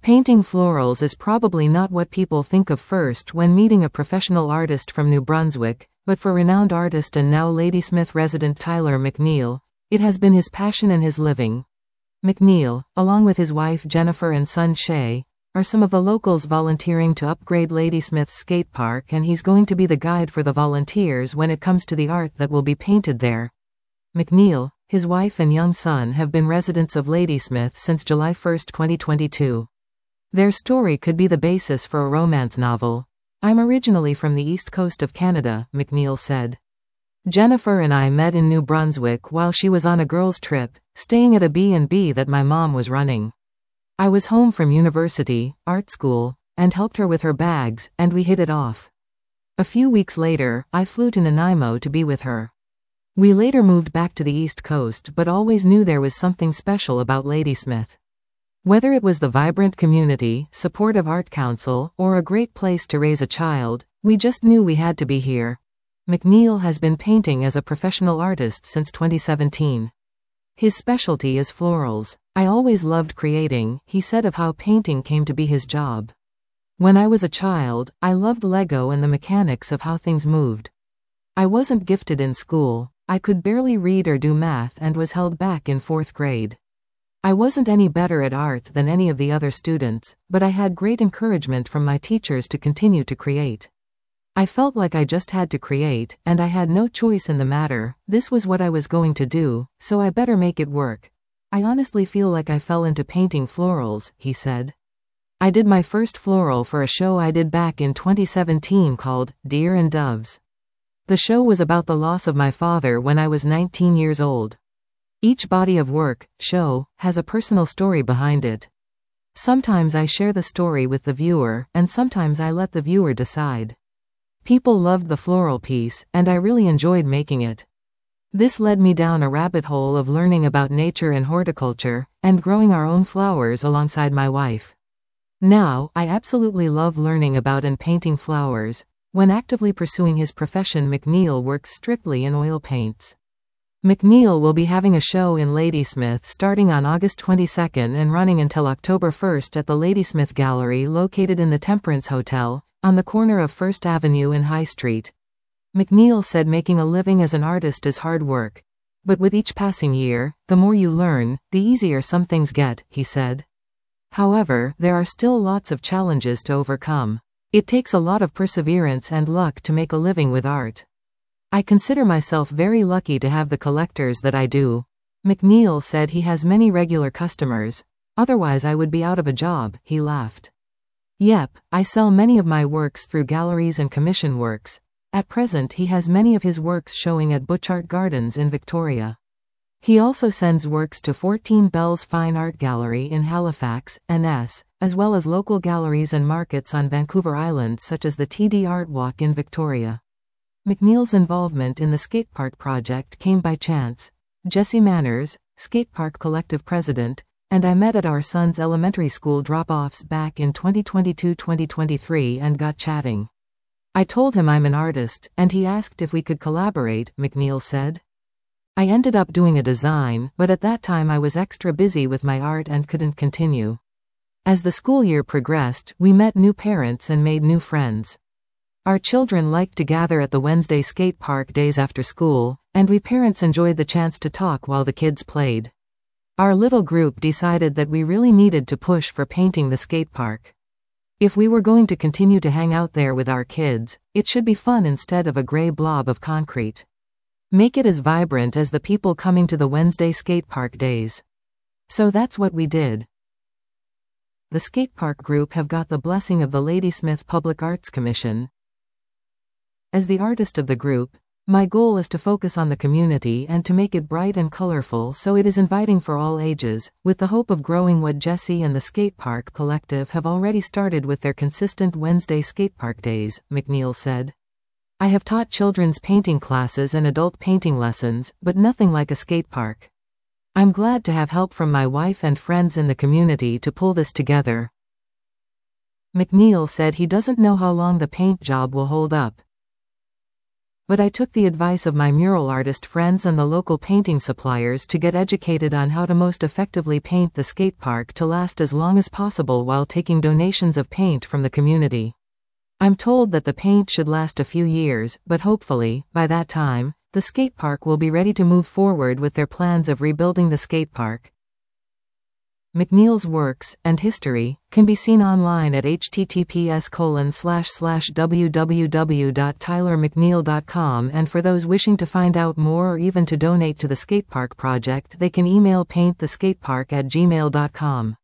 Painting florals is probably not what people think of first when meeting a professional artist from New Brunswick, but for renowned artist and now Ladysmith resident Tyler McNeil, it has been his passion and his living. McNeil, along with his wife Jennifer and son Shay, are some of the locals volunteering to upgrade Ladysmith's skate park, and he's going to be the guide for the volunteers when it comes to the art that will be painted there. McNeil, his wife and young son have been residents of Ladysmith since July 1, 2022. Their story could be the basis for a romance novel. "I'm originally from the east coast of Canada," McNeil said. "Jennifer and I met in New Brunswick while she was on a girls' trip, staying at a B&B that my mom was running. I was home from university, art school, and helped her with her bags, and we hit it off. A few weeks later, I flew to Nanaimo to be with her. We later moved back to the East Coast but always knew there was something special about Ladysmith. Whether it was the vibrant community, supportive art council, or a great place to raise a child, we just knew we had to be here." McNeil has been painting as a professional artist since 2017. His specialty is florals. "I always loved creating," he said of how painting came to be his job. "When I was a child, I loved Lego and the mechanics of how things moved. I wasn't gifted in school. I could barely read or do math and was held back in 4th grade. I wasn't any better at art than any of the other students, but I had great encouragement from my teachers to continue to create. I felt like I just had to create, and I had no choice in the matter. This was what I was going to do, so I better make it work. I honestly feel like I fell into painting florals," he said. "I did my first floral for a show I did back in 2017 called Deer and Doves. The show was about the loss of my father when I was 19 years old. Each body of work, show, has a personal story behind it. Sometimes I share the story with the viewer, and sometimes I let the viewer decide. People loved the floral piece, and I really enjoyed making it. This led me down a rabbit hole of learning about nature and horticulture, and growing our own flowers alongside my wife. Now, I absolutely love learning about and painting flowers." When actively pursuing his profession, McNeil works strictly in oil paints. McNeil will be having a show in Ladysmith starting on August 22 and running until October 1 at the Ladysmith Gallery located in the Temperance Hotel, on the corner of 1st Avenue and High Street. McNeil said making a living as an artist is hard work. But with each passing year, the more you learn, the easier some things get, he said. However, there are still lots of challenges to overcome. It takes a lot of perseverance and luck to make a living with art. I consider myself very lucky to have the collectors that I do. McNeil said he has many regular customers. Otherwise I would be out of a job, he laughed. Yep, I sell many of my works through galleries and commission works. At present he has many of his works showing at Butchart Gardens in Victoria. He also sends works to 14 Bells Fine Art Gallery in Halifax, NS, as well as local galleries and markets on Vancouver Island such as the TD Art Walk in Victoria. McNeil's involvement in the skatepark project came by chance. Jesse Manners, Skatepark Collective President, and I met at our son's elementary school drop-offs back in 2022-2023 and got chatting. I told him I'm an artist, and he asked if we could collaborate, McNeil said. I ended up doing a design, but at that time I was extra busy with my art and couldn't continue. As the school year progressed, we met new parents and made new friends. Our children liked to gather at the Wednesday skate park days after school, and we parents enjoyed the chance to talk while the kids played. Our little group decided that we really needed to push for painting the skate park. If we were going to continue to hang out there with our kids, it should be fun instead of a gray blob of concrete. Make it as vibrant as the people coming to the Wednesday skate park days. So that's what we did. The skatepark group have got the blessing of the Ladysmith Public Arts Commission. As the artist of the group, my goal is to focus on the community and to make it bright and colorful so it is inviting for all ages, with the hope of growing what Jesse and the Skatepark Collective have already started with their consistent Wednesday skatepark days, McNeil said. I have taught children's painting classes and adult painting lessons, but nothing like a skatepark. I'm glad to have help from my wife and friends in the community to pull this together. McNeil said he doesn't know how long the paint job will hold up. but I took the advice of my mural artist friends and the local painting suppliers to get educated on how to most effectively paint the skate park to last as long as possible while taking donations of paint from the community. I'm told that the paint should last a few years, but hopefully, by that time, the skate park will be ready to move forward with their plans of rebuilding the skate park. McNeil's works and history can be seen online at https://www.tylermcneil.com, and for those wishing to find out more or even to donate to the skatepark project, they can email painttheskatepark@gmail.com.